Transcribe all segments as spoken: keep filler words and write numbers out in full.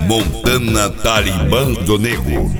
Montana Talibã do Nego.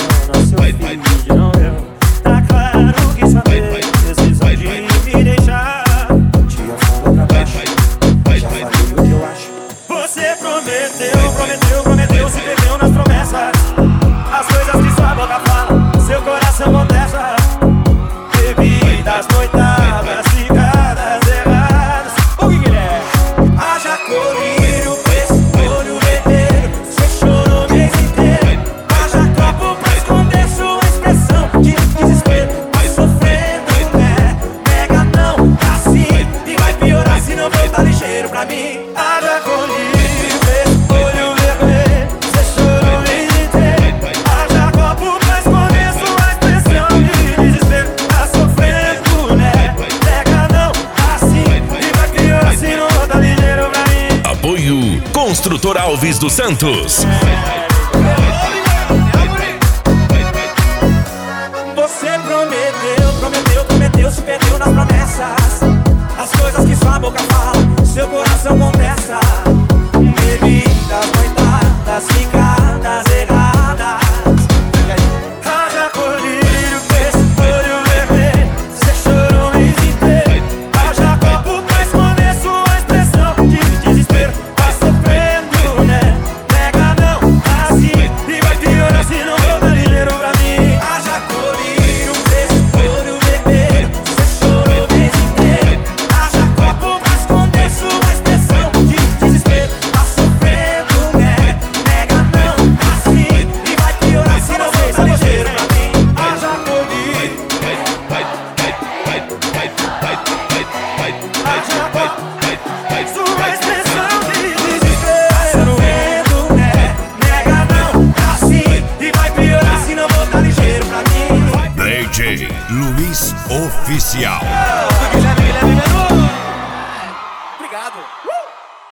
Tá claro que só tem decisão de me deixar. Te afunda pra baixo, já falei o que eu acho. Você prometeu, prometeu, prometeu, se perdeu nas promessas. As coisas que sua boca fala, seu coração contesta. Bebidas, noitadas, cigadas erradas. O que que é? Haja colírio, preço, olho vermelho. Você chorou o mês inteiro. Haja copo pra esconder sua expressão de desespero. Vai sofrendo, né? Nega não, assim. E vai piorar se não voltar ligeiro pra mim. Haja colírio, preço, olho vermelho. Você chorou o mês inteiro. Haja copo pra esconder sua expressão de desespero. Tá sofrendo, né? Nega não, assim. E vai piorar se não voltar ligeiro pra mim. Apoio Construtor Alves dos Santos. Você prometeu, prometeu, prometeu, se perdeu nas promessas. As coisas que sua boca fala, seu coração contesta. Bebidas, noitadas, cigadas erradas. Haja colírio, preço, olho vermelho. Você chorou o mês inteiro. Haja copo pra esconder sua expressão de desespero. Tá sofrendo, né? Nega não, assim. E vai piorar se não voltar ligeiro pra mim. Haja colírio, preço, olho vermelho. Você chorou o mês inteiro. Haja copo pra esconder sua expressão de desespero. Tá sofrendo, né? Nega não, assim. E vai piorar se não voltar ligeiro pra mim. Haja colírio. Haja copo. Sua expressão de desespero. Tá sofrendo, né? Nega não, assim. E vai piorar se não voltar ligeiro pra mim. D J Luiz Oficial. Guilherme, Guilherme, Guilherme.